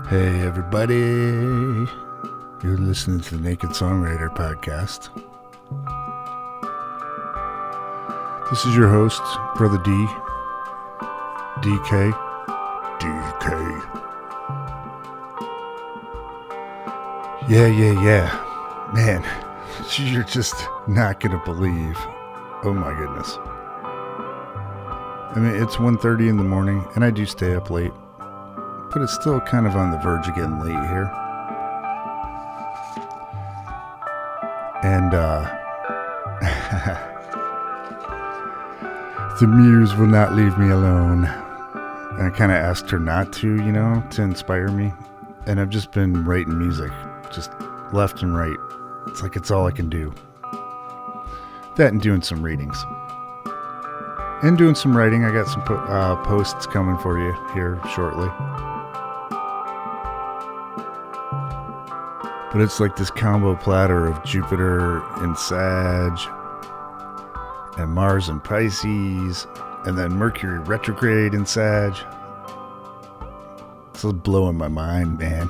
Hey everybody, you're listening to the Naked Songwriter Podcast. This is your host, Brother D, DK. Yeah. Man, you're just not gonna believe. Oh my goodness. I mean, it's 1:30 in the morning, and I do stay up late. But it's still kind of on the verge of getting late here. And, the muse will not leave me alone. And I kind of asked her not to, to inspire me. And I've just been writing music, just left and right. It's like it's all I can do. That and doing some readings. And doing some writing. I got some posts coming for you here shortly. But it's like this combo platter of Jupiter and Sag, and Mars and Pisces, and then Mercury retrograde in Sag. It's blowing my mind, man.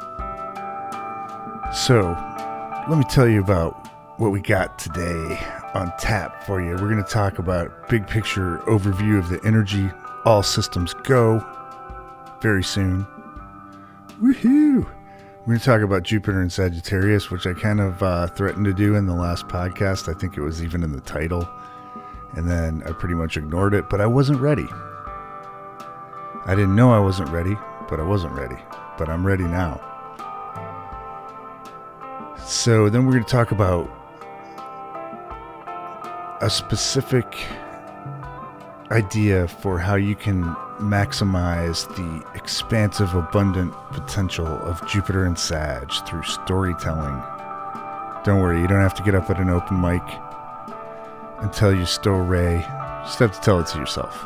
So, let me tell you about what we got today on tap for you. We're going to talk about big picture overview of the energy, all systems go, very soon. Woohoo! We're going to talk about Jupiter and Sagittarius, which I kind of threatened to do in the last podcast. I think it was even in the title. And then I pretty much ignored it, but I wasn't ready. I didn't know I wasn't ready, but I wasn't ready. But I'm ready now. So then we're going to talk about a specific idea for how you can maximize the expansive, abundant potential of Jupiter and Sag through storytelling. Don't worry, you don't have to get up at an open mic and tell your story. You just have to tell it to yourself.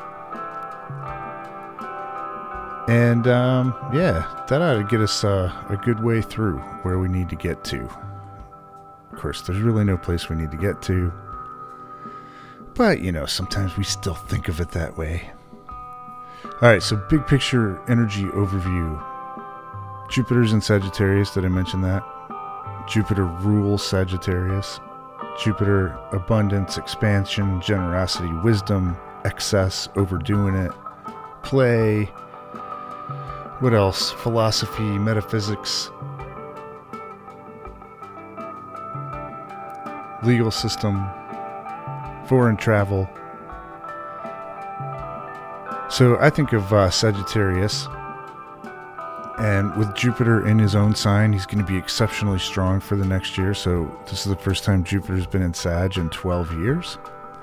And that ought to get us a good way through where we need to get to. Of course, there's really no place we need to get to. But, sometimes we still think of it that way. Alright, so big picture energy overview. Jupiter's in Sagittarius, did I mention that? Jupiter rules Sagittarius. Jupiter, abundance, expansion, generosity, wisdom, excess, overdoing it, play. What else? Philosophy, metaphysics, legal system, foreign travel. So I think of Sagittarius, and with Jupiter in his own sign, he's going to be exceptionally strong for the next year. So this is the first time Jupiter's been in Sag in 12 years.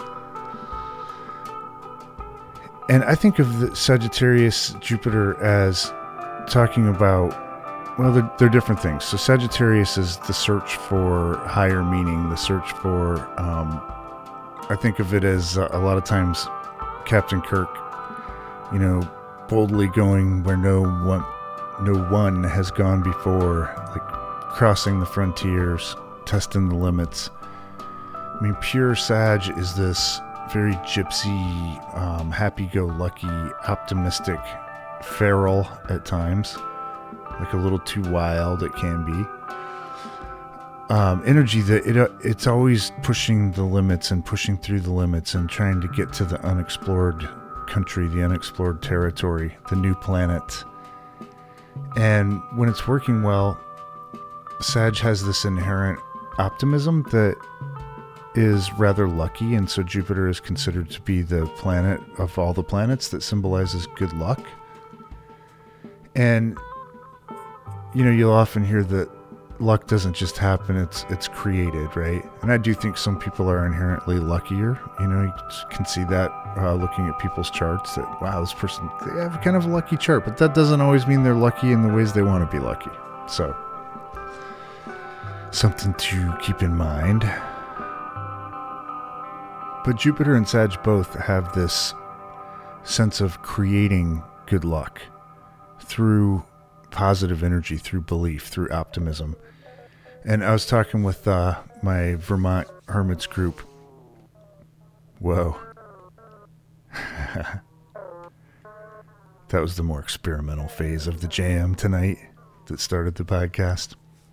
And I think of the Sagittarius, Jupiter as talking about, well, they're different things. So Sagittarius is the search for higher meaning, the search for, I think of it as a lot of times Captain Kirk, boldly going where no one has gone before, like crossing the frontiers, testing the limits. I mean, pure Sag is this very gypsy, happy-go-lucky, optimistic, feral at times, like a little too wild it can be. Energy that it's always pushing the limits and pushing through the limits and trying to get to the unexplored country, the unexplored territory, the new planet. And when it's working well, Sag has this inherent optimism that is rather lucky, and so Jupiter is considered to be the planet of all the planets that symbolizes good luck. And you'll often hear that luck doesn't just happen, it's created, right? And I do think some people are inherently luckier. You can see that looking at people's charts, that, wow, this person, they have kind of a lucky chart, but that doesn't always mean they're lucky in the ways they want to be lucky. So, something to keep in mind. But Jupiter and Sag both have this sense of creating good luck through positive energy, through belief, through optimism. And I was talking with my Vermont Hermits group. Whoa. That was the more experimental phase of the jam tonight that started the podcast.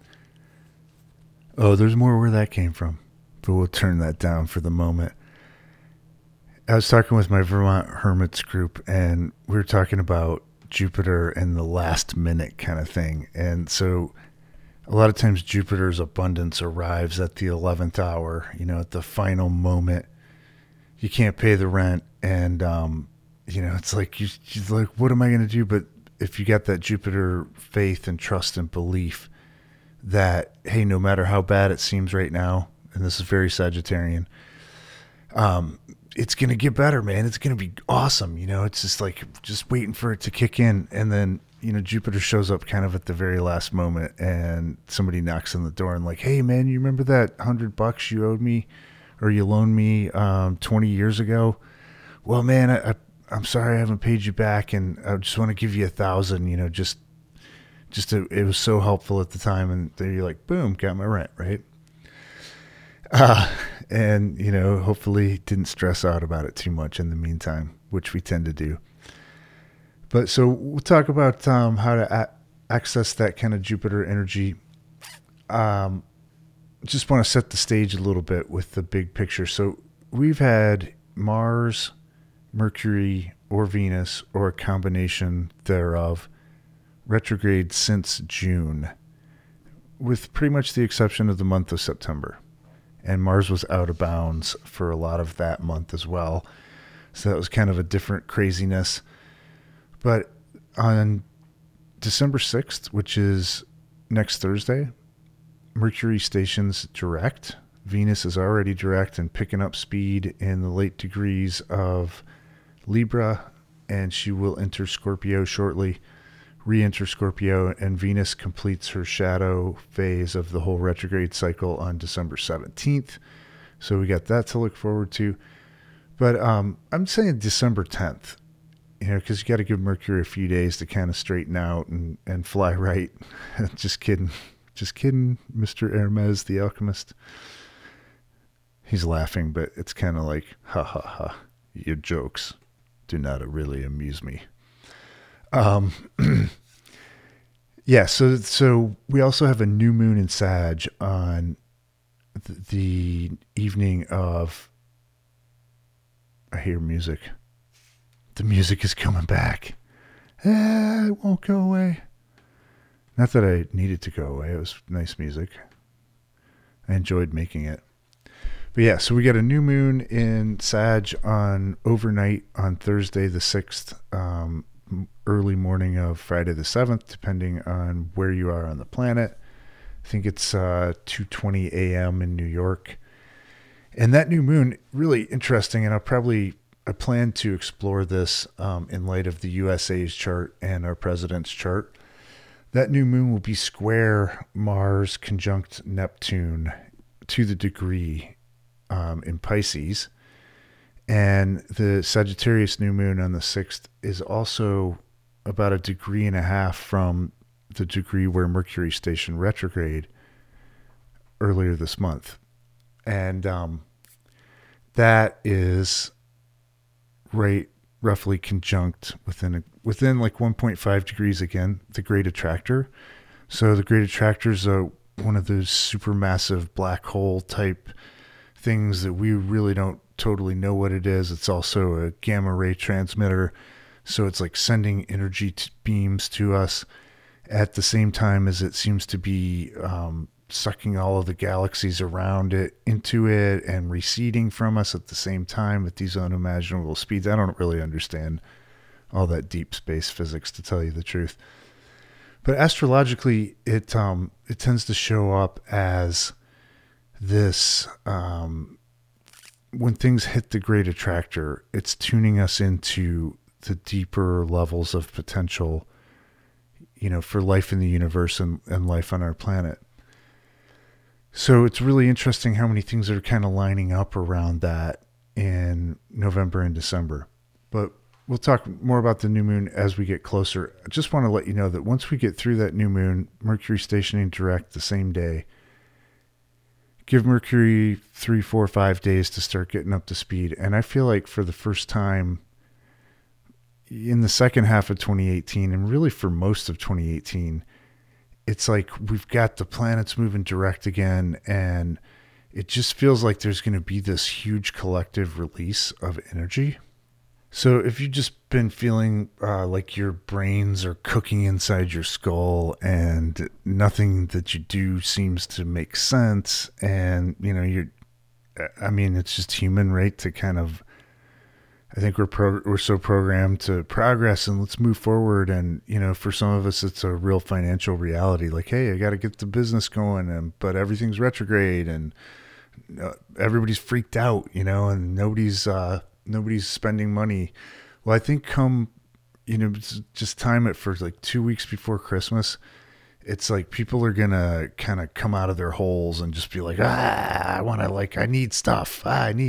Oh, there's more where that came from, but we'll turn that down for the moment. I was talking with my Vermont Hermits group, and we were talking about Jupiter and the last minute kind of thing. And so a lot of times Jupiter's abundance arrives at the 11th hour, at the final moment. You can't pay the rent, and, it's like, you're like, what am I going to do? But if you got that Jupiter faith and trust and belief that, hey, no matter how bad it seems right now, and this is very Sagittarian, it's going to get better, man. It's going to be awesome. It's just like, just waiting for it to kick in. And then, Jupiter shows up kind of at the very last moment, and somebody knocks on the door and like, hey man, you remember that $100 you owed me or you loaned me 20 years ago? Well, man, I'm sorry I haven't paid you back, and I just want to give you 1,000, it was so helpful at the time. And then you're like, boom, got my rent, right? And, hopefully didn't stress out about it too much in the meantime, which we tend to do. But so we'll talk about how to access that kind of Jupiter energy. Just want to set the stage a little bit with the big picture. So we've had Mars, Mercury, or Venus, or a combination thereof, retrograde since June, with pretty much the exception of the month of September. And Mars was out of bounds for a lot of that month as well. So that was kind of a different craziness. But on December 6th, which is next Thursday, Mercury stations direct. Venus is already direct and picking up speed in the late degrees of Libra, and she will enter Scorpio shortly, re-enter Scorpio, and Venus completes her shadow phase of the whole retrograde cycle on December 17th. So we got that to look forward to. But I'm saying December 10th, because you got to give Mercury a few days to kind of straighten out and fly right. Just kidding. Just kidding, Mr. Hermes, the alchemist. He's laughing, but it's kind of like, ha ha ha, your jokes do not really amuse me. Yeah, so we also have a new moon in Sag on the evening of, I hear music. The music is coming back. It won't go away. Not that I needed to go away. It was nice music. I enjoyed making it. But yeah, so we got a new moon in Sag on overnight on Thursday the 6th, early morning of Friday the 7th, depending on where you are on the planet. I think it's 2:20 a.m. in New York. And that new moon, really interesting, and I plan to explore this in light of the USA's chart and our president's chart. That new moon will be square Mars conjunct Neptune to the degree in Pisces. And the Sagittarius new moon on the 6th is also about 1.5 degrees from the degree where Mercury stationed retrograde earlier this month. And that is right roughly conjunct within like 1.5 degrees again, the Great Attractor. So the Great Attractor is one of those supermassive black hole type things that we really don't totally know what it is. It's also a gamma ray transmitter. So it's like sending energy beams to us at the same time as it seems to be sucking all of the galaxies around it into it and receding from us at the same time at these unimaginable speeds. I don't really understand all that deep space physics, to tell you the truth. But astrologically, it tends to show up as this, when things hit the Great Attractor, it's tuning us into the deeper levels of potential, for life in the universe and life on our planet. So it's really interesting how many things are kind of lining up around that in November and December. But we'll talk more about the new moon as we get closer. I just want to let you know that once we get through that new moon, Mercury stationing direct the same day, give Mercury 3, 4, 5 days to start getting up to speed. And I feel like for the first time, in the second half of 2018, and really for most of 2018, it's like we've got the planets moving direct again, and it just feels like there's going to be this huge collective release of energy. So if you've just been feeling like your brains are cooking inside your skull and nothing that you do seems to make sense, and it's just human, right? To kind of, I think we're so programmed to progress and let's move forward. And, for some of us, it's a real financial reality. Like, hey, I got to get the business going, but everything's retrograde and everybody's freaked out, and nobody's spending money. Well, I think just time it for like 2 weeks before Christmas. It's like people are going to kind of come out of their holes and just be like, I need stuff.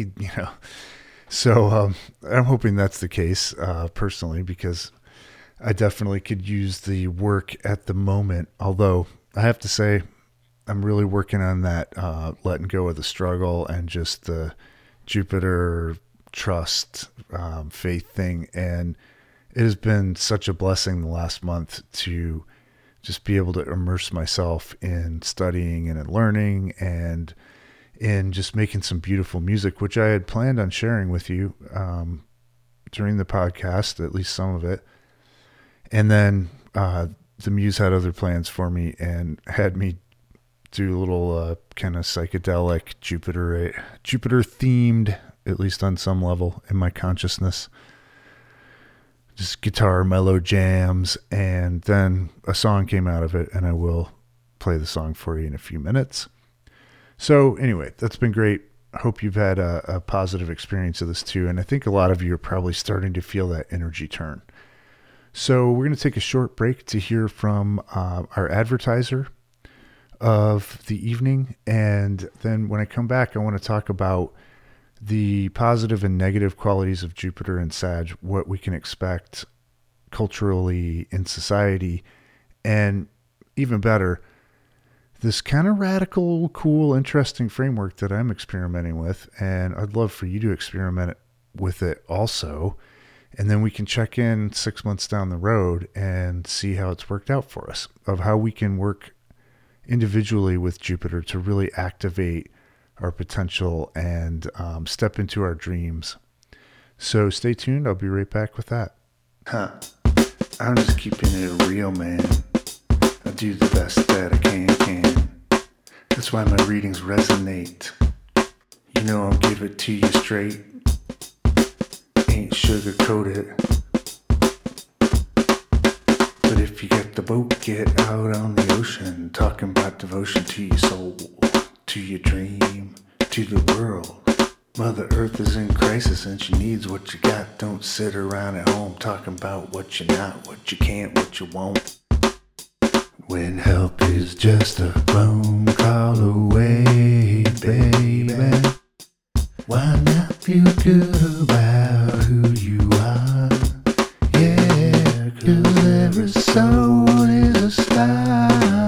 So I'm hoping that's the case personally, because I definitely could use the work at the moment. Although I have to say, I'm really working on that letting go of the struggle and just the Jupiter trust faith thing. And it has been such a blessing the last month to just be able to immerse myself in studying and in learning and in just making some beautiful music, which I had planned on sharing with you during the podcast, at least some of it. And then the muse had other plans for me and had me do a little kind of psychedelic Jupiter themed, at least on some level in my consciousness. Just guitar mellow jams, and then a song came out of it, and I will play the song for you in a few minutes. So anyway, that's been great. I hope you've had a positive experience of this too, and I think a lot of you are probably starting to feel that energy turn. So we're going to take a short break to hear from our advertiser of the evening, and then when I come back, I want to talk about the positive and negative qualities of Jupiter and Sag, what we can expect culturally in society, and even better, this kind of radical, cool, interesting framework that I'm experimenting with, and I'd love for you to experiment with it also, and then we can check in 6 months down the road and see how it's worked out for us, of how we can work individually with Jupiter to really activate our potential and step into our dreams. So stay tuned. I'll be right back with that. I'm just keeping it real, man. I do the best that I can. That's why my readings resonate. I'll give it to you straight. Ain't sugar-coated. But if you get the boat, get out on the ocean. Talking about devotion to your soul, to your dream, to the world. Mother Earth is in crisis and she needs what you got. Don't sit around at home talking about what you're not, what you can't, what you won't. When help is just a phone call away, baby. Why not feel good about who you are? Yeah, 'cause every soul is a star.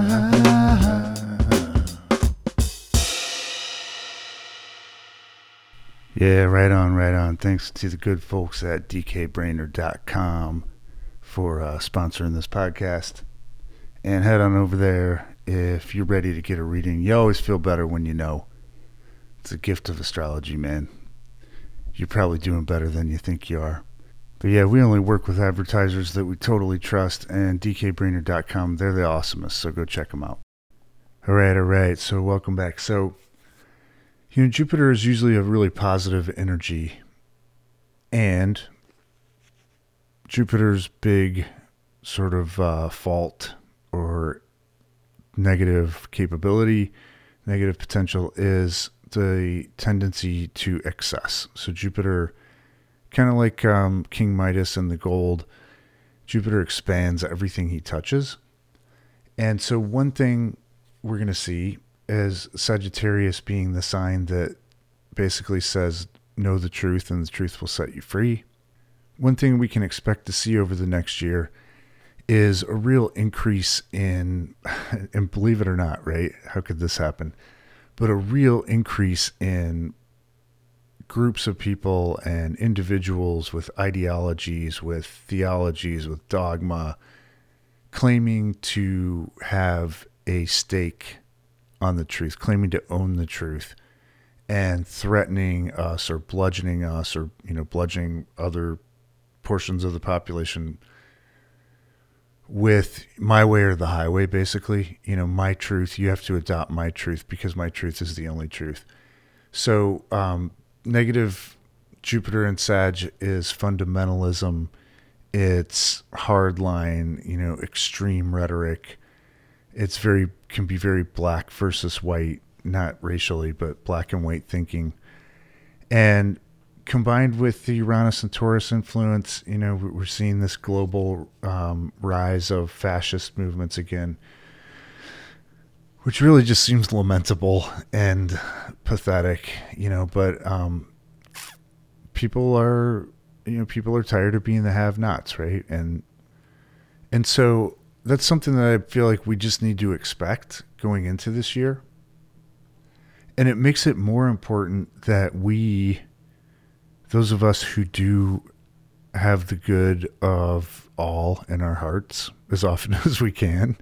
Yeah, right on. Thanks to the good folks at dkbrainerd.com for sponsoring this podcast. And head on over there if you're ready to get a reading. You always feel better when you know. It's a gift of astrology, man. You're probably doing better than you think you are. But yeah, we only work with advertisers that we totally trust, and dkbrainerd.com, they're the awesomest, so go check them out. All right. So welcome back. So, Jupiter is usually a really positive energy, and Jupiter's big sort of fault or negative capability, negative potential is the tendency to excess. So Jupiter, kind of like King Midas and the gold, Jupiter expands everything he touches. And so one thing we're going to see is Sagittarius being the sign that basically says, know the truth and the truth will set you free. One thing we can expect to see over the next year is a real increase in, and believe it or not, right? How could this happen? But a real increase in groups of people and individuals with ideologies, with theologies, with dogma, claiming to have a stake on the truth, claiming to own the truth, and threatening us or bludgeoning us, or bludgeoning other portions of the population with my way or the highway, basically. My truth, you have to adopt my truth because my truth is the only truth. So negative Jupiter and Sag is fundamentalism. It's hardline, extreme rhetoric. It's can be very black versus white, not racially, but black and white thinking. And combined with the Uranus and Taurus influence, we're seeing this global rise of fascist movements again, which really just seems lamentable and pathetic, but people are tired of being the have-nots, right? And so that's something that I feel like we just need to expect going into this year. And it makes it more important that those of us who do have the good of all in our hearts as often as we can,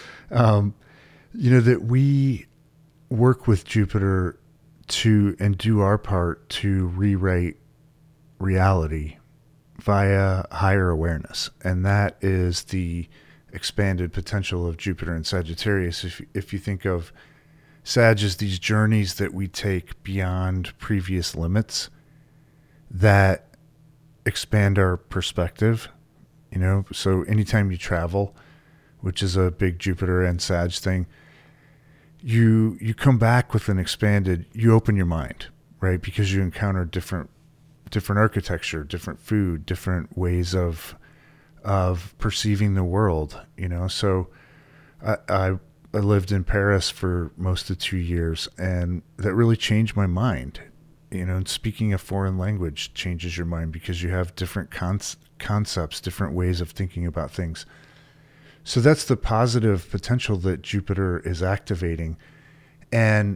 that we work with Jupiter and do our part to rewrite reality via higher awareness. And that is the expanded potential of Jupiter and Sagittarius. If you think of Sag as these journeys that we take beyond previous limits that expand our perspective, so anytime you travel, which is a big Jupiter and Sag thing, you come back with you open your mind, right? Because you encounter different architecture, different food, different ways of perceiving the world, So I lived in Paris for most of 2 years, and that really changed my mind. And speaking a foreign language changes your mind because you have different concepts, different ways of thinking about things. So that's the positive potential that Jupiter is activating. And,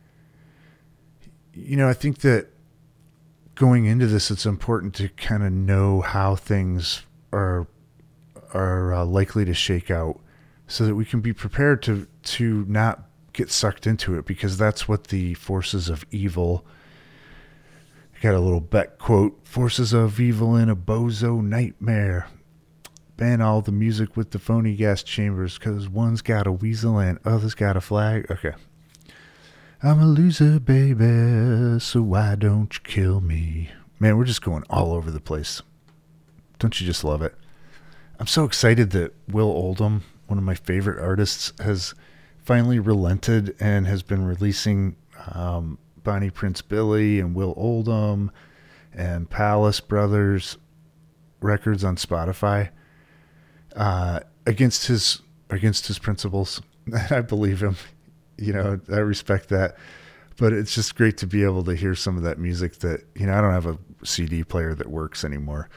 I think that going into this, it's important to kind of know how things are likely to shake out so that we can be prepared to not get sucked into it, because that's what the forces of evil. I got a little Beck quote: "Forces of evil in a bozo nightmare. Ban all the music with the phony gas chambers, because one's got a weasel and other's got a flag." Okay. I'm a loser, baby, so why don't you kill me? Man, we're just going all over the place. Don't you just love it? I'm so excited that Will Oldham, one of my favorite artists, has finally relented and has been releasing Bonnie Prince Billy and Will Oldham and Palace Brothers records on Spotify against his principles. I believe him. I respect that. But it's just great to be able to hear some of that music that, I don't have a CD player that works anymore.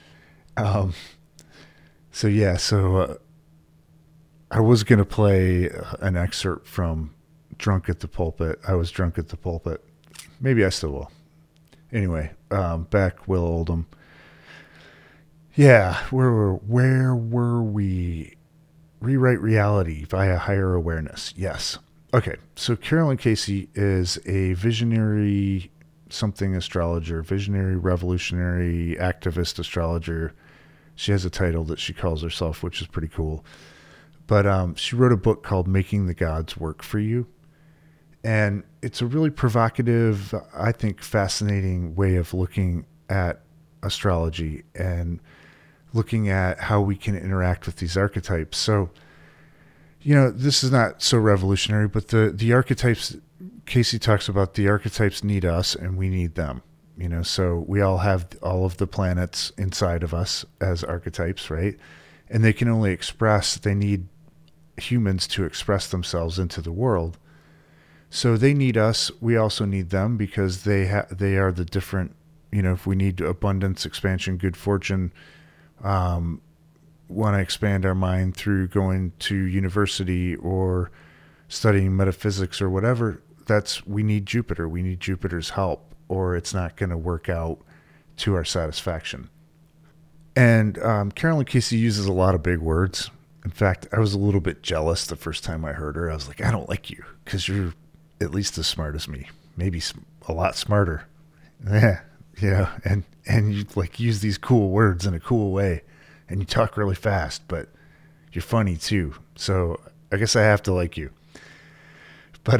So I was going to play an excerpt from Drunk at the Pulpit. I was drunk at the pulpit. Maybe I still will. Anyway, back Will Oldham. Yeah, where were we? Rewrite reality via higher awareness. Yes. Okay, so Carolyn Casey is a visionary something astrologer, visionary, revolutionary, activist astrologer. She has a title that she calls herself, which is pretty cool. But she wrote a book called Making the Gods Work for You. And it's a really provocative, I think, fascinating way of looking at astrology and looking at how we can interact with these archetypes. So, this is not so revolutionary, but the archetypes, Casey talks about the archetypes need us and we need them. So we all have all of the planets inside of us as archetypes, right? And they can only they need humans to express themselves into the world. So they need us. We also need them because they are the different, if we need abundance, expansion, good fortune, want to expand our mind through going to university or studying metaphysics or whatever, we need Jupiter. We need Jupiter's help. or it's not going to work out to our satisfaction. And Carolyn Casey uses a lot of big words. In fact, I was a little bit jealous the first time I heard her. I was like, I don't like you because you're at least as smart as me, maybe a lot smarter. Yeah, and you like use these cool words in a cool way, and you talk really fast, but you're funny too. So I guess I have to like you. But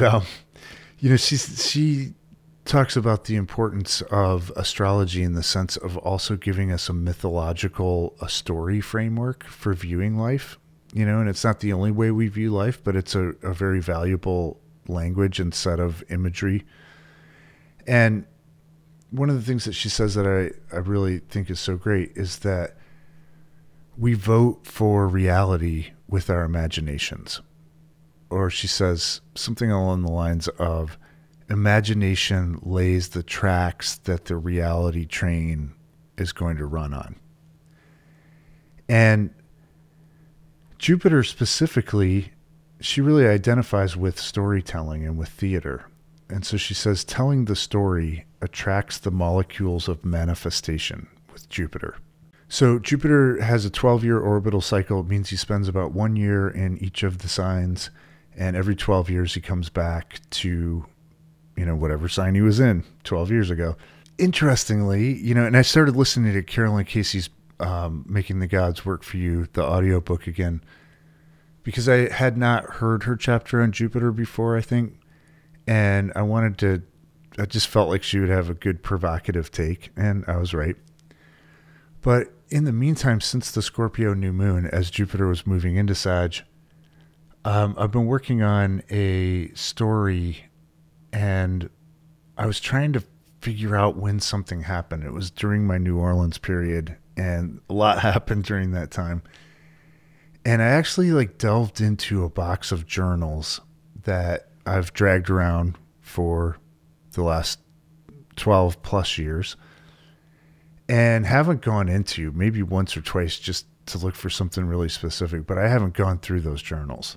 she talks about the importance of astrology in the sense of also giving us a story framework for viewing life, and it's not the only way we view life, but it's a very valuable language and set of imagery. And one of the things that she says that I really think is so great is that we vote for reality with our imaginations. Or she says something along the lines of, imagination lays the tracks that the reality train is going to run on. And Jupiter specifically, she really identifies with storytelling and with theater. And so she says, telling the story attracts the molecules of manifestation with Jupiter. So Jupiter has a 12-year orbital cycle. It means he spends about 1 year in each of the signs. And every 12 years he comes back to, whatever sign he was in 12 years ago. Interestingly, and I started listening to Carolyn Casey's Making the Gods Work for You, the audiobook again, because I had not heard her chapter on Jupiter before, I think. And I just felt like she would have a good provocative take, and I was right. But in the meantime, since the Scorpio new moon, as Jupiter was moving into Sag, I've been working on a story, and I was trying to figure out when something happened. It was during my New Orleans period, and a lot happened during that time. And I actually delved into a box of journals that I've dragged around for the last 12 plus years and haven't gone into, maybe once or twice just to look for something really specific, but I haven't gone through those journals.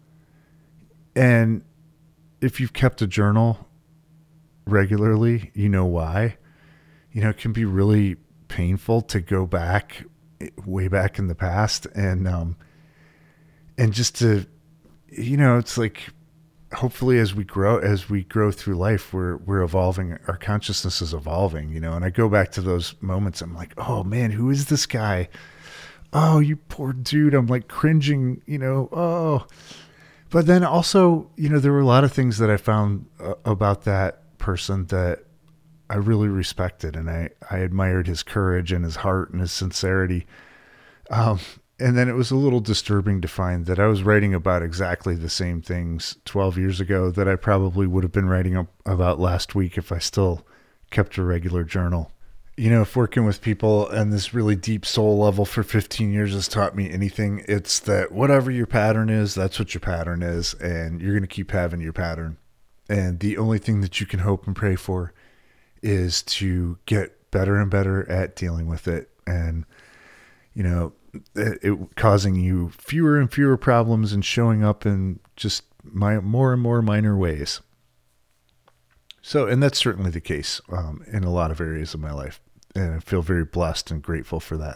And if you've kept a journal regularly, you know why. It can be really painful to go back, way back in the past, and just to, it's like, hopefully as we grow through life, we're evolving. Our consciousness is evolving, and I go back to those moments. I'm like, oh man, who is this guy? Oh, you poor dude. I'm like cringing, oh. But then also, there were a lot of things that I found about that person that I really respected, and I admired his courage and his heart and his sincerity. And then it was a little disturbing to find that I was writing about exactly the same things 12 years ago that I probably would have been writing about last week if I still kept a regular journal. If working with people on this really deep soul level for 15 years has taught me anything, it's that whatever your pattern is, that's what your pattern is, and you're going to keep having your pattern. And the only thing that you can hope and pray for is to get better and better at dealing with it, and, it causing you fewer and fewer problems and showing up in just more and more minor ways. So, and that's certainly the case in a lot of areas of my life. And I feel very blessed and grateful for that.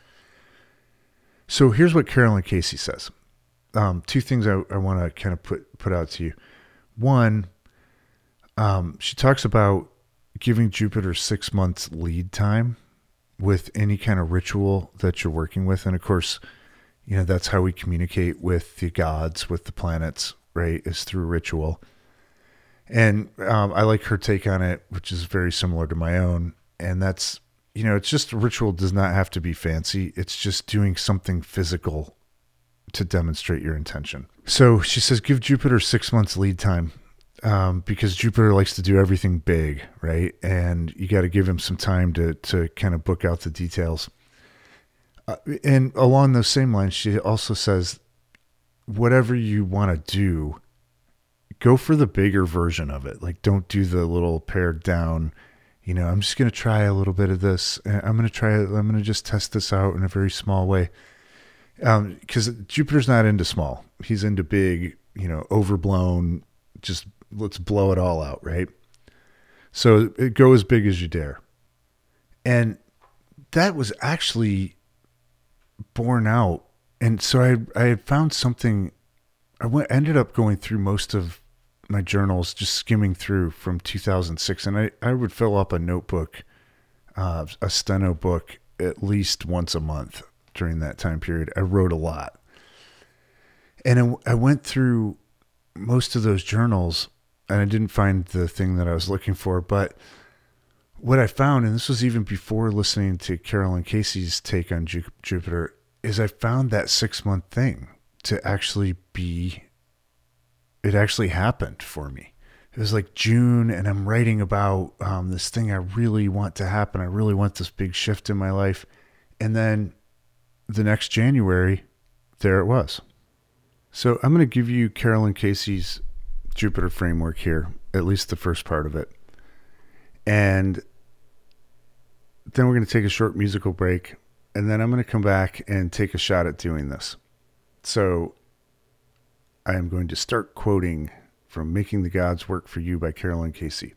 So here's what Carolyn Casey says. Two things I want to kind of put out to you. One, she talks about giving Jupiter 6 months lead time with any kind of ritual that you're working with. And of course, that's how we communicate with the gods, with the planets, right? Is through ritual. And I like her take on it, which is very similar to my own. And that's, it's just a ritual does not have to be fancy. It's just doing something physical to demonstrate your intention. So she says, give Jupiter 6 months lead time because Jupiter likes to do everything big, right? And you got to give him some time to kind of book out the details. And along those same lines, she also says, whatever you want to do, go for the bigger version of it. Like, don't do the little pared down, I'm just going to try a little bit of this. I'm going to just test this out in a very small way. Because Jupiter's not into small. He's into big, overblown, just let's blow it all out, right? So go as big as you dare. And that was actually borne out. And so I had found something. Ended up going through most of my journals, just skimming through from 2006. And I would fill up a notebook, a steno book, at least once a month during that time period. I wrote a lot. And I went through most of those journals, and I didn't find the thing that I was looking for. But what I found, and this was even before listening to Carolyn Casey's take on Jupiter, is I found that 6-month thing to actually be, it actually happened for me. It was like June, and I'm writing about this thing I really want to happen. I really want this big shift in my life. And then the next January, there it was. So I'm going to give you Carolyn Casey's Jupiter framework here, at least the first part of it. And then we're going to take a short musical break, and then I'm going to come back and take a shot at doing this. So I am going to start quoting from Making the Gods Work for You by Carolyn Casey.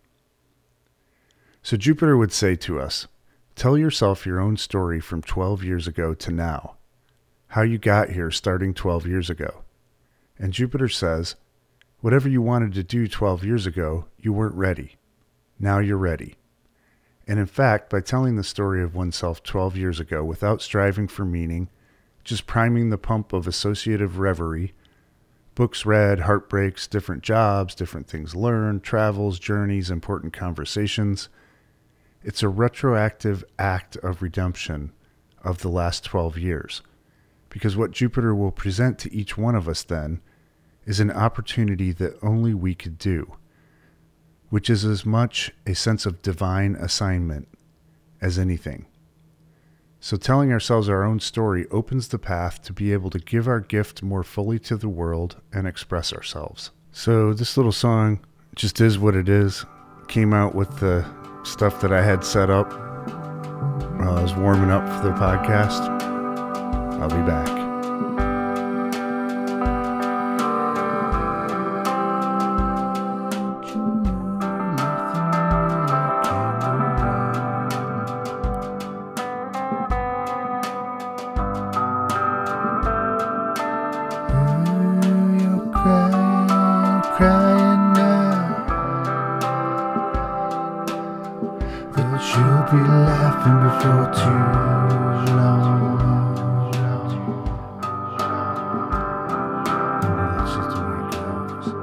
So Jupiter would say to us, tell yourself your own story from 12 years ago to now, how you got here starting 12 years ago. And Jupiter says, whatever you wanted to do 12 years ago, you weren't ready. Now you're ready. And in fact, by telling the story of oneself 12 years ago without striving for meaning, just priming the pump of associative reverie, books read, heartbreaks, different jobs, different things learned, travels, journeys, important conversations, it's a retroactive act of redemption of the last 12 years. Because what Jupiter will present to each one of us then is an opportunity that only we could do, which is as much a sense of divine assignment as anything. So telling ourselves our own story opens the path to be able to give our gift more fully to the world and express ourselves. So this little song just is what it is. Came out with the stuff that I had set up while I was warming up for the podcast. I'll be back. Crying now, but you'll be laughing before too long. That's just the way it goes.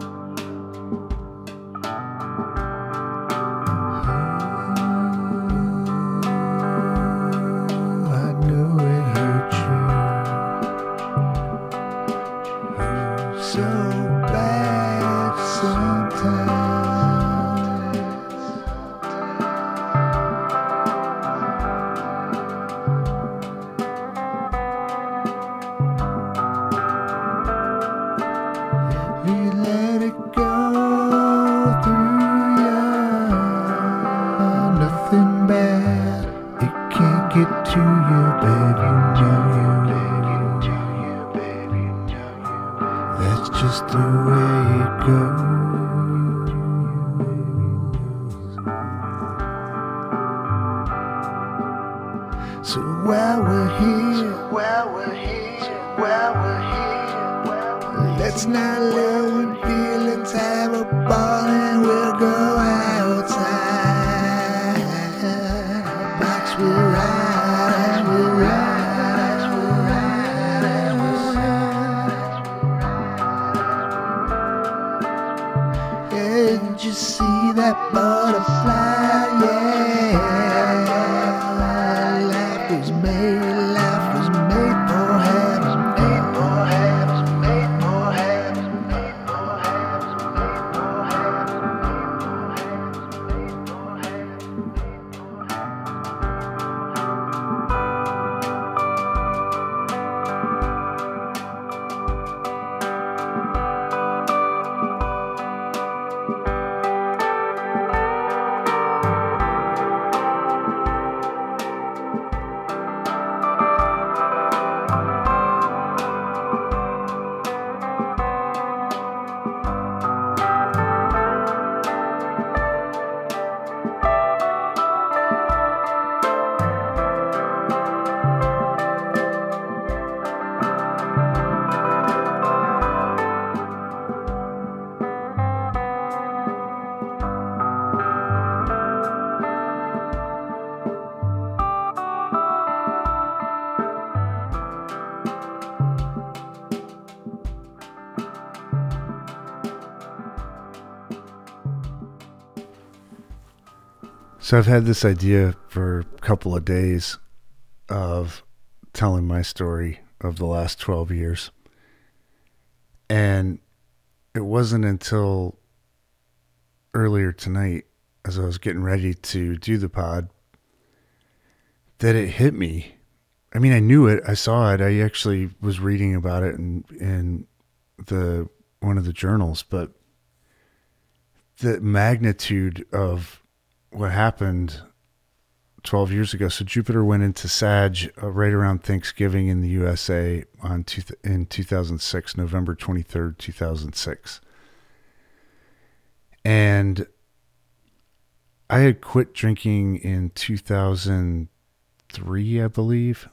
Oh, I know it hurt you so bad sometimes. You let it go through you. Nothing bad, it can't get to you, baby. That's just the way it goes. So while we're here, let's not let one feel. Let's have a ball and we'll go outside. Box will rise, and you see that butterfly, yeah. Life was made for heaven. So I've had this idea for a couple of days of telling my story of the last 12 years. And it wasn't until earlier tonight, as I was getting ready to do the pod, that it hit me. I mean, I knew it. I saw it. I actually was reading about it in one of the journals, but the magnitude of what happened 12 years ago. So Jupiter went into Sag right around Thanksgiving in the USA in 2006, November 23rd, 2006. And I had quit drinking in 2003, I believe.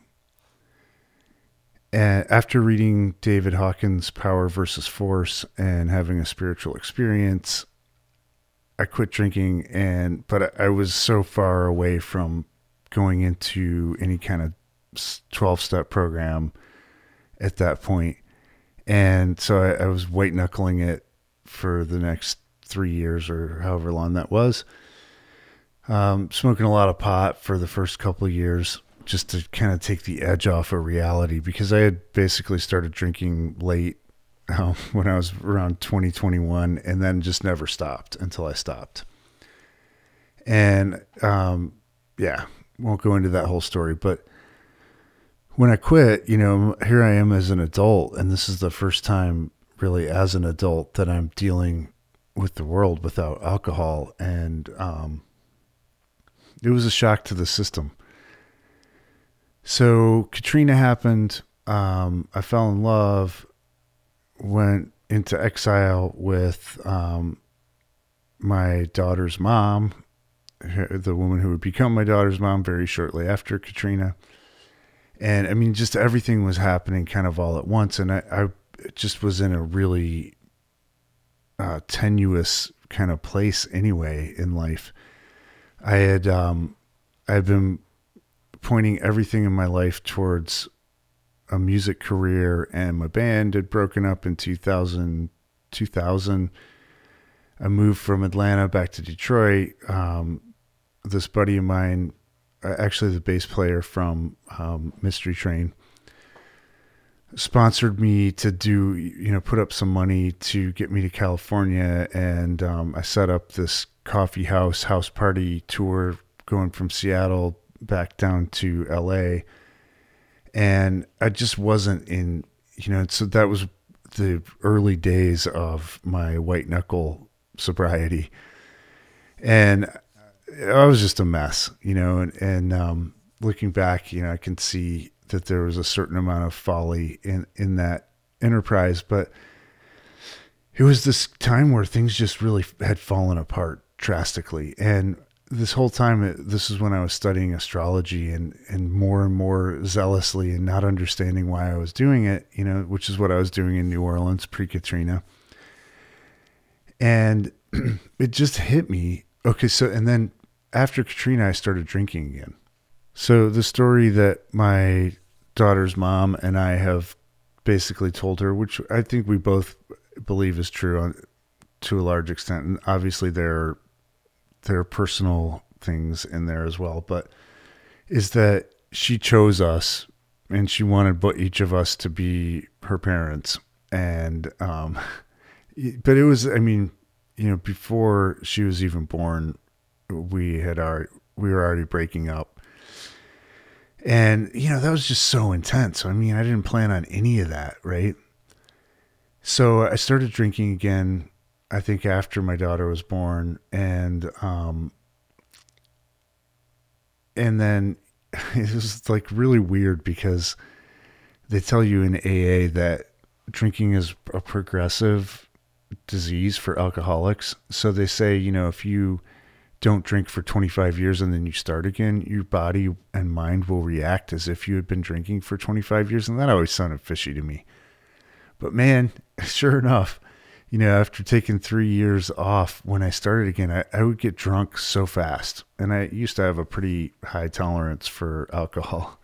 And after reading David Hawkins' Power versus Force and having a spiritual experience, I quit drinking, but I was so far away from going into any kind of 12-step program at that point. And so I was white knuckling it for the next 3 years or however long that was. Smoking a lot of pot for the first couple of years just to kind of take the edge off of reality, because I had basically started drinking late when I was around 2021, and then just never stopped until I stopped. And yeah, won't go into that whole story, but when I quit, here I am as an adult, and this is the first time really as an adult that I'm dealing with the world without alcohol. And it was a shock to the system. So Katrina happened. I fell in love, went into exile with my daughter's mom, the woman who would become my daughter's mom very shortly after Katrina. And I mean, just everything was happening kind of all at once. And I just was in a really tenuous kind of place anyway in life. I'd been pointing everything in my life towards a music career, and my band had broken up in 2000. I moved from Atlanta back to Detroit. This buddy of mine, actually the bass player from Mystery Train, sponsored me to put up some money to get me to California. And I set up this coffee house party tour going from Seattle back down to LA. And I just wasn't in, so that was the early days of my white knuckle sobriety. And I was just a mess, and looking back, I can see that there was a certain amount of folly in that enterprise, but it was this time where things just really had fallen apart drastically. And this whole time, this is when I was studying astrology and more zealously, and not understanding why I was doing it, which is what I was doing in New Orleans pre-Katrina. And it just hit me. Okay, so, and then after Katrina, I started drinking again. So the story that my daughter's mom and I have basically told her, which I think we both believe is true to a large extent, and obviously there are personal things in there as well, but is that she chose us and she wanted each of us to be her parents. And, but it was, before she was even born, we were already breaking up. And, that was just so intense. I didn't plan on any of that. Right. So I started drinking again, I think after my daughter was born. And then it was like really weird, because they tell you in AA that drinking is a progressive disease for alcoholics. So they say, if you don't drink for 25 years and then you start again, your body and mind will react as if you had been drinking for 25 years. And that always sounded fishy to me. But man, sure enough, after taking 3 years off, when I started again, I would get drunk so fast. And I used to have a pretty high tolerance for alcohol.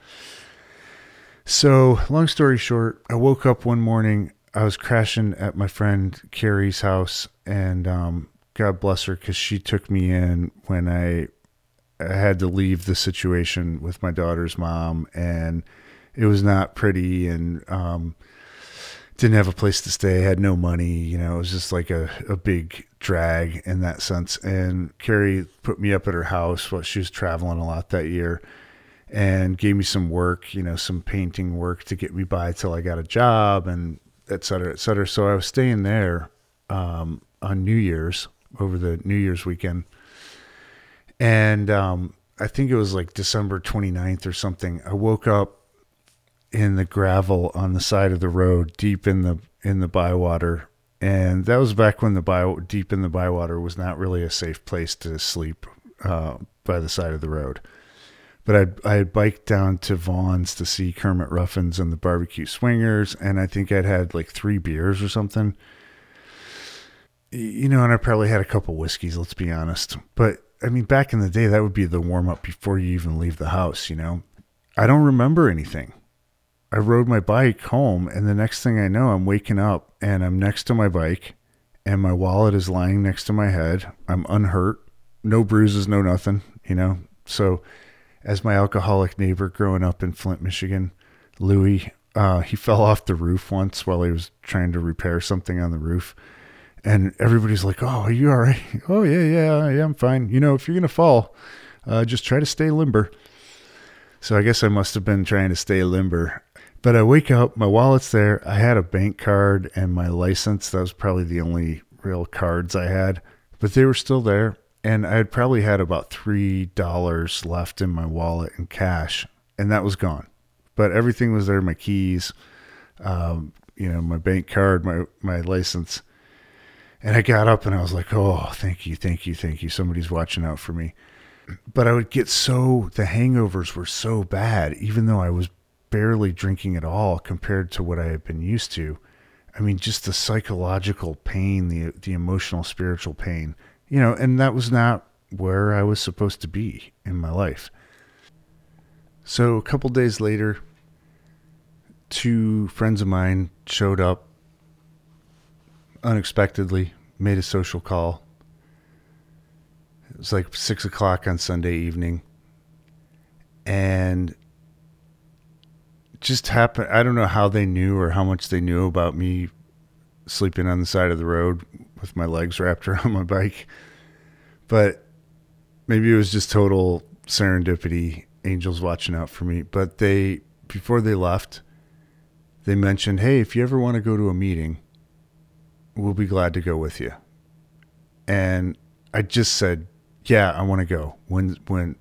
So long story short, I woke up one morning, I was crashing at my friend Carrie's house, and God bless her, because she took me in when I I had to leave the situation with my daughter's mom, and it was not pretty, and didn't have a place to stay, had no money. It was just like a big drag in that sense. And Carrie put me up at her house while she was traveling a lot that year, and gave me some work, some painting work to get me by till I got a job, and et cetera, et cetera. So I was staying there on New Year's, over the New Year's weekend. And I think it was like December 29th or something. I woke up in the gravel on the side of the road, deep in the bywater. And that was back when deep in the bywater was not really a safe place to sleep by the side of the road. But I had biked down to Vaughn's to see Kermit Ruffins and the Barbecue Swingers, and I think I'd had like 3 beers or something. And I probably had a couple whiskeys, let's be honest. But, I mean, back in the day, that would be the warm-up before you even leave the house, I don't remember anything. I rode my bike home, and the next thing I know, I'm waking up, and I'm next to my bike, and my wallet is lying next to my head. I'm unhurt, no bruises, no nothing, So as my alcoholic neighbor growing up in Flint, Michigan, Louis, he fell off the roof once while he was trying to repair something on the roof. And everybody's like, "Oh, are you all right?" "Oh, yeah, I'm fine. If you're going to fall, just try to stay limber." So I guess I must have been trying to stay limber. But I wake up, my wallet's there. I had a bank card and my license. That was probably the only real cards I had, but they were still there. And I had probably had about $3 left in my wallet in cash, and that was gone. But everything was there, my keys, my bank card, my license. And I got up and I was like, "Oh, thank you. Somebody's watching out for me." But I would get the hangovers were so bad, even though I was barely drinking at all compared to what I had been used to. I mean, just the psychological pain, the emotional, spiritual pain, and that was not where I was supposed to be in my life. So a couple days later, 2 friends of mine showed up unexpectedly, made a social call. It was like 6:00 on Sunday evening. And just happened. I don't know how they knew or how much they knew about me sleeping on the side of the road with my legs wrapped around my bike. But maybe it was just total serendipity, angels watching out for me. But before they left, they mentioned, "Hey, if you ever want to go to a meeting, we'll be glad to go with you." And I just said, "Yeah, I want to go. When?"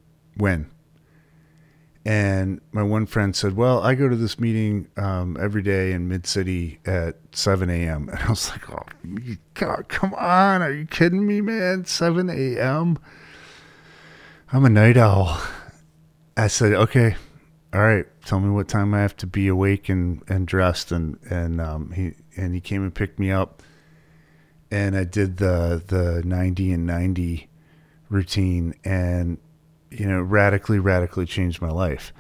And my one friend said, "Well, I go to this meeting every day in Mid-City at 7 a.m. And I was like, "Oh, God, come on. Are you kidding me, man? 7 a.m.? I'm a night owl." I said, "Okay, all right. Tell me what time I have to be awake and dressed." And he came and picked me up. And I did the 90 and 90 routine, and radically changed my life.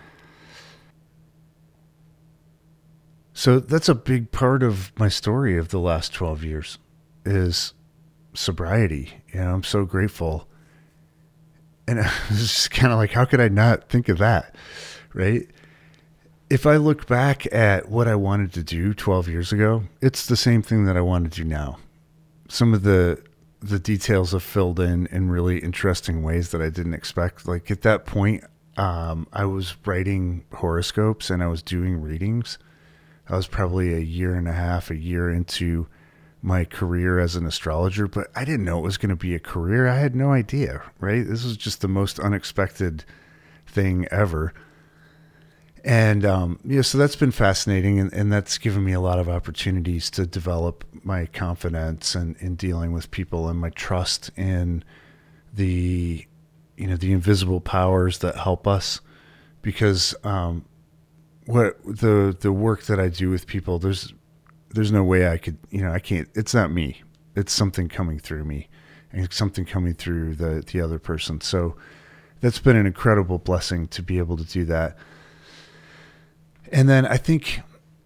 So that's a big part of my story of the last 12 years is sobriety. I'm so grateful. And I was just kind of like, how could I not think of that? Right? If I look back at what I wanted to do 12 years ago, it's the same thing that I want to do now. Some of the details have filled in really interesting ways that I didn't expect. Like at that point, I was writing horoscopes and I was doing readings. I was probably a year into my career as an astrologer, but I didn't know it was going to be a career. I had no idea, right? This was just the most unexpected thing ever. And, so that's been fascinating, and that's given me a lot of opportunities to develop my confidence and in dealing with people, and my trust in the invisible powers that help us. Because, what the work that I do with people, there's no way I could, I can't, it's not me. It's something coming through me and it's something coming through the other person. So that's been an incredible blessing to be able to do that. And then I think,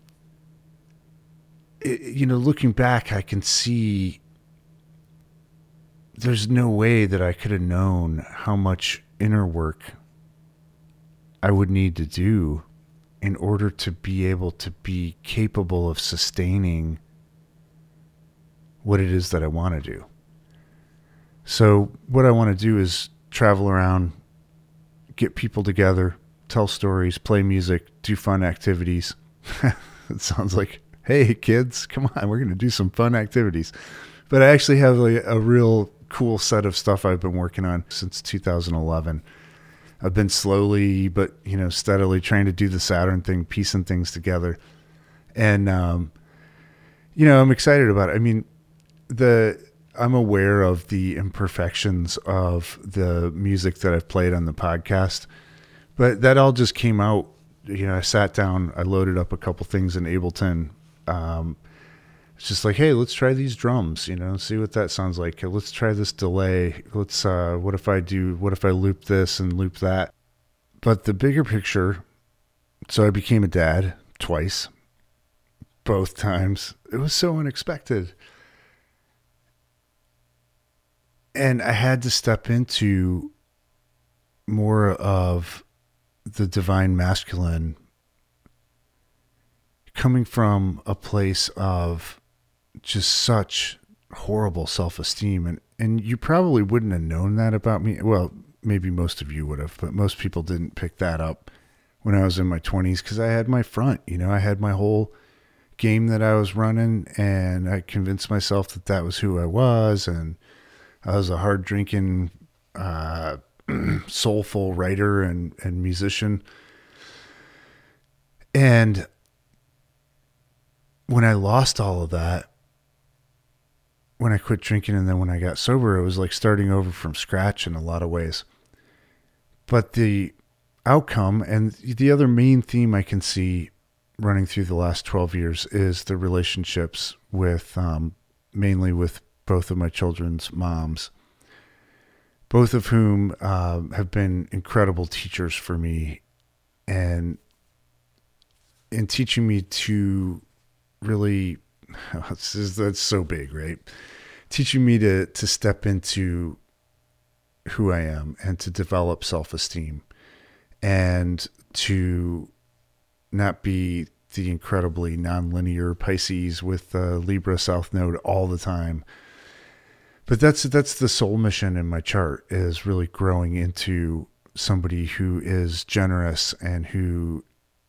looking back, I can see there's no way that I could have known how much inner work I would need to do in order to be able to be capable of sustaining what it is that I want to do. So what I want to do is travel around, get people together, tell stories, play music, do fun activities. It sounds like, hey kids, come on, we're going to do some fun activities. But I actually have a real cool set of stuff I've been working on since 2011. I've been slowly, but steadily trying to do the Saturn thing, piecing things together. And, I'm excited about it. I mean, I'm aware of the imperfections of the music that I've played on the podcast, but that all just came out. I sat down, I loaded up a couple things in Ableton. It's just like, hey, let's try these drums, see what that sounds like. Let's try this delay. Let's, what if I loop this and loop that? But the bigger picture, so I became a dad twice, both times. It was so unexpected. And I had to step into more of the divine masculine, coming from a place of just such horrible self-esteem. And you probably wouldn't have known that about me. Well, maybe most of you would have, but most people didn't pick that up when I was in my 20s because I had my front. I had my whole game that I was running, and I convinced myself that that was who I was, and I was a hard drinking, soulful writer and musician. And when I lost all of that, when I quit drinking and then when I got sober, it was like starting over from scratch in a lot of ways. But the outcome and the other main theme I can see running through the last 12 years is the relationships with, mainly with both of my children's moms, both of whom have been incredible teachers for me, and in teaching me to really, that's so big, right? Teaching me to step into who I am and to develop self-esteem and to not be the incredibly nonlinear Pisces with the Libra South Node all the time. But that's the soul mission in my chart, is really growing into somebody who is generous and who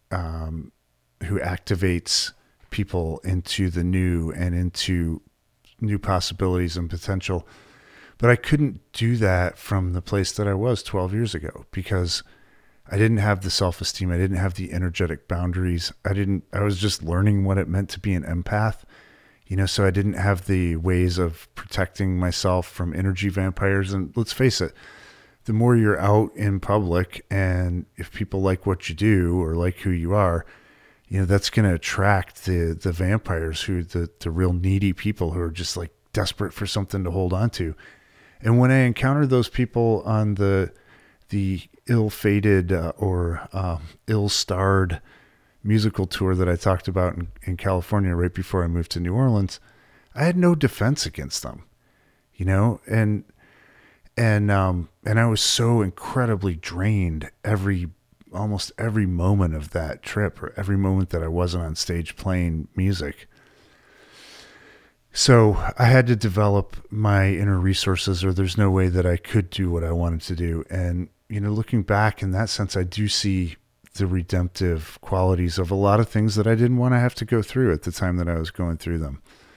activates people into the new and into new possibilities and potential. But I couldn't do that from the place that I was 12 years ago because I didn't have the self-esteem. I didn't have the energetic boundaries. I was just learning what it meant to be an empath. So I didn't have the ways of protecting myself from energy vampires. And let's face it, the more you're out in public and if people like what you do or like who you are, that's going to attract the vampires, the real needy people who are just like desperate for something to hold on to. And when I encountered those people on the ill-fated or ill-starred musical tour that I talked about in California right before I moved to New Orleans, I had no defense against them, and I was so incredibly drained almost every moment of that trip, or every moment that I wasn't on stage playing music. So I had to develop my inner resources, or there's no way that I could do what I wanted to do. And, looking back in that sense, I do see the redemptive qualities of a lot of things that I didn't want to have to go through at the time that I was going through them.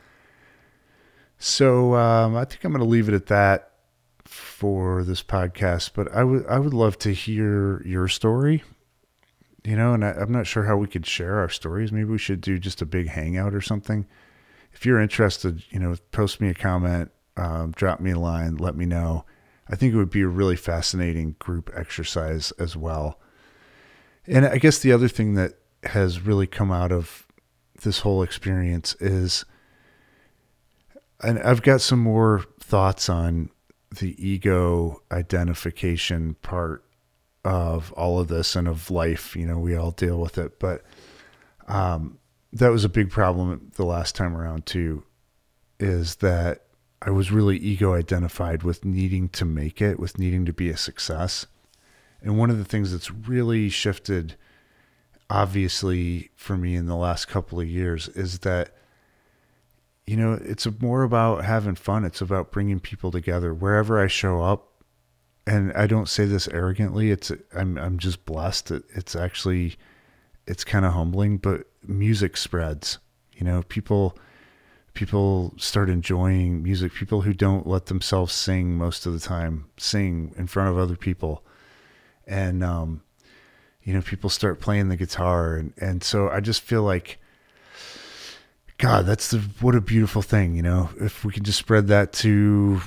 So I think I'm going to leave it at that for this podcast, but I would love to hear your story, and I'm not sure how we could share our stories. Maybe we should do just a big hangout or something. If you're interested, post me a comment, drop me a line, let me know. I think it would be a really fascinating group exercise as well. And I guess the other thing that has really come out of this whole experience is, and I've got some more thoughts on the ego identification part of all of this and of life. We all deal with it, but that was a big problem the last time around too, is that I was really ego identified with needing to make it, with needing to be a success. And one of the things that's really shifted, obviously, for me in the last couple of years is that, it's more about having fun. It's about bringing people together wherever I show up. And I don't say this arrogantly. I'm just blessed. It's kind of humbling, but music spreads. People start enjoying music. People who don't let themselves sing most of the time sing in front of other people. And people start playing the guitar, and so I just feel like, God, what a beautiful thing, if we can just spread that to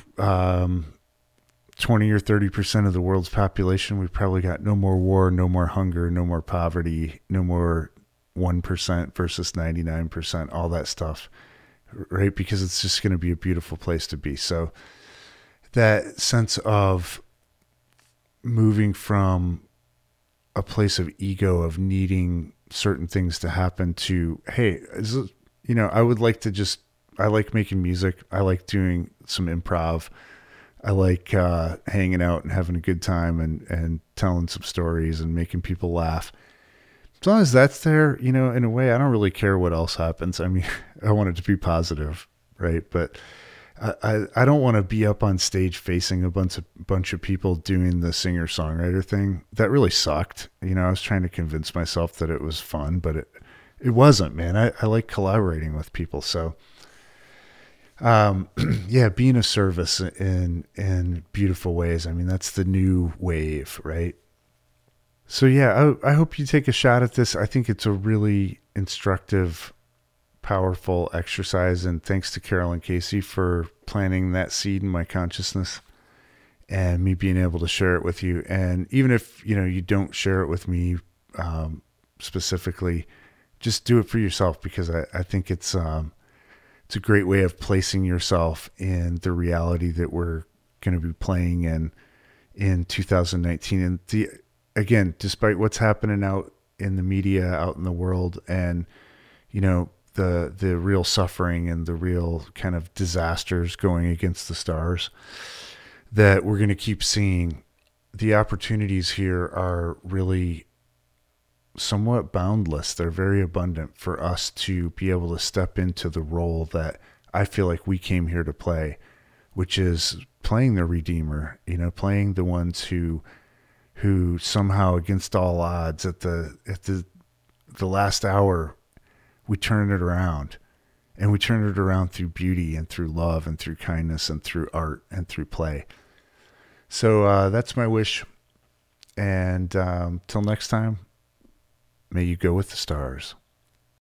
20 or 30% of the world's population, we've probably got no more war, no more hunger, no more poverty, no more 1% versus 99%, all that stuff, right? Because it's just going to be a beautiful place to be. So that sense of moving from a place of ego, of needing certain things to happen, to, hey, I would like to I like making music. I like doing some improv. I like hanging out and having a good time and telling some stories and making people laugh. As long as that's there, in a way, I don't really care what else happens. I mean, I want it to be positive, right? But I don't want to be up on stage facing a bunch of people doing the singer-songwriter thing. That really sucked. I was trying to convince myself that it was fun, but it wasn't, man. I like collaborating with people. So, being a service in beautiful ways. I mean, that's the new wave, right? So yeah, I hope you take a shot at this. I think it's a really instructive, powerful exercise. And thanks to Carolyn Casey for planting that seed in my consciousness and me being able to share it with you. And even if, you don't share it with me, specifically, just do it for yourself, because I think it's a great way of placing yourself in the reality that we're going to be playing in 2019. And again, despite what's happening out in the media, out in the world, and, the real suffering and the real kind of disasters going against the stars, that we're going to keep seeing, the opportunities here are really somewhat boundless. They're very abundant for us to be able to step into the role that I feel like we came here to play, which is playing the Redeemer, playing the ones who somehow, against all odds, at the last hour, we turn it around. And we turn it around through beauty and through love and through kindness and through art and through play. So that's my wish. And till next time, may you go with the stars.